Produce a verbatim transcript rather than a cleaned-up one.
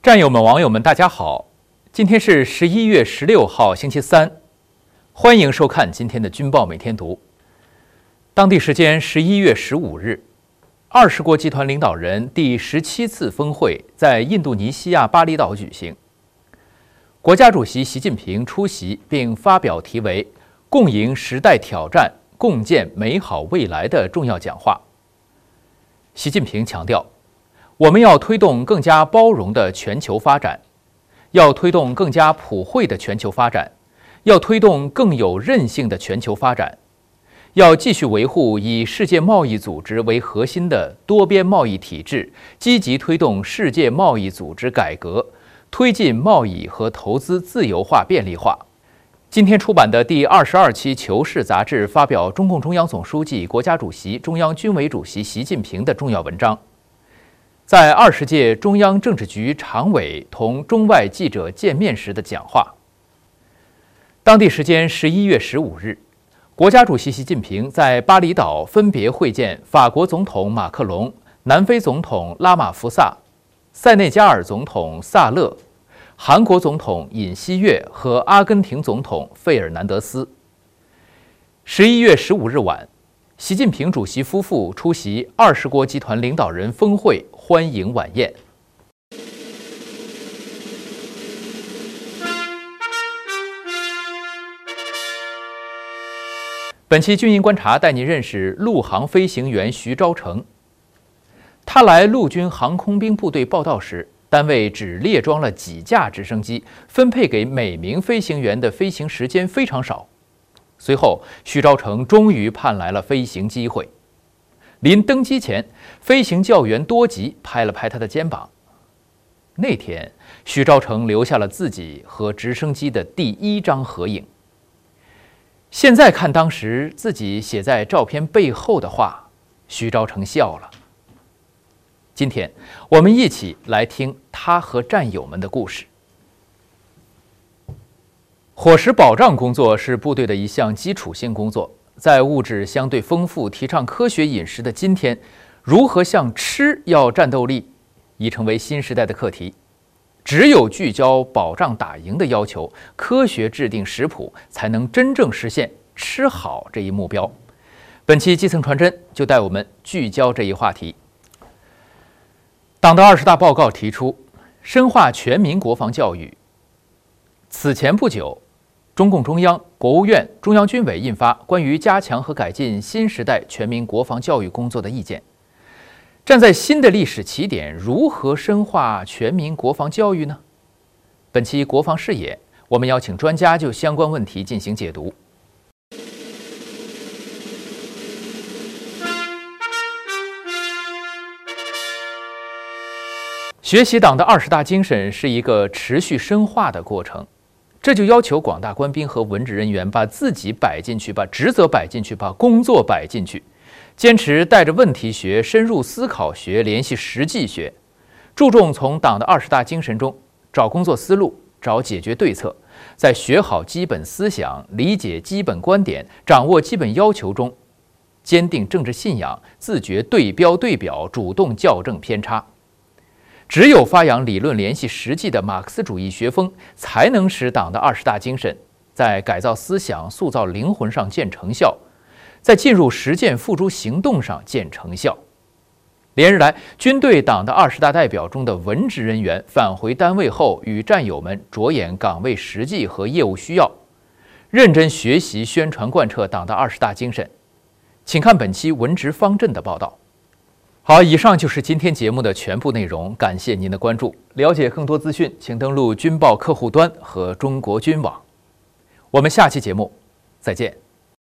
战友们、网友们，大家好！今天是十一月十六号，星期三，欢迎收看今天的军报每天读。当地时间十一月十五日，二十国集团领导人第十七次峰会在印度尼西亚巴厘岛举行。国家主席习近平出席并发表题为《共迎时代挑战，共建美好未来》的重要讲话。习近平强调，我们要推动更加包容的全球发展，要推动更加普惠的全球发展，要推动更有韧性的全球发展，要继续维护以世界贸易组织为核心的多边贸易体制，积极推动世界贸易组织改革，推进贸易和投资自由化便利化。今天出版的第二十二期《求是》杂志发表中共中央总书记、国家主席、中央军委主席习近平的重要文章。在二十届中央政治局常委同中外记者见面时的讲话。当地时间十一月十五日，国家主席习近平在巴厘岛分别会见法国总统马克龙、南非总统拉马福萨、塞内加尔总统萨勒、韩国总统尹锡悦和阿根廷总统费尔南德斯。十一月十五日晚，习近平主席夫妇出席二十国集团领导人峰会欢迎晚宴。本期军营观察带您认识陆航飞行员徐昭成。他来陆军航空兵部队报到时，单位只列装了几架直升机，分配给每名飞行员的飞行时间非常少。随后，徐昭成终于盼来了飞行机会。临登机前，飞行教员多吉拍了拍他的肩膀。那天，徐昭成留下了自己和直升机的第一张合影。现在看当时自己写在照片背后的话，徐昭成笑了。今天，我们一起来听他和战友们的故事。伙食保障工作是部队的一项基础性工作。在物质相对丰富、提倡科学饮食的今天，如何向吃要战斗力，已成为新时代的课题。只有聚焦保障打赢的要求，科学制定食谱，才能真正实现吃好这一目标。本期基层传真就带我们聚焦这一话题。党的二十大报告提出，深化全民国防教育。此前不久，中共中央、国务院、中央军委印发关于加强和改进新时代全民国防教育工作的意见。站在新的历史起点，如何深化全民国防教育呢？本期国防视野，我们邀请专家就相关问题进行解读。学习党的二十大精神是一个持续深化的过程。这就要求广大官兵和文职人员把自己摆进去，把职责摆进去，把工作摆进去，坚持带着问题学、深入思考学、联系实际学，注重从党的二十大精神中找工作思路、找解决对策，在学好基本思想、理解基本观点、掌握基本要求中，坚定政治信仰，自觉对标对表，主动校正偏差。只有发扬理论联系实际的马克思主义学风，才能使党的二十大精神在改造思想、塑造灵魂上见成效，在进入实践付诸行动上见成效。连日来，军队党的二十大代表中的文职人员返回单位后，与战友们着眼岗位实际和业务需要，认真学习宣传贯彻党的二十大精神。请看本期文职方阵的报道。好，以上就是今天节目的全部内容，感谢您的关注。了解更多资讯，请登录军报客户端和中国军网。我们下期节目再见。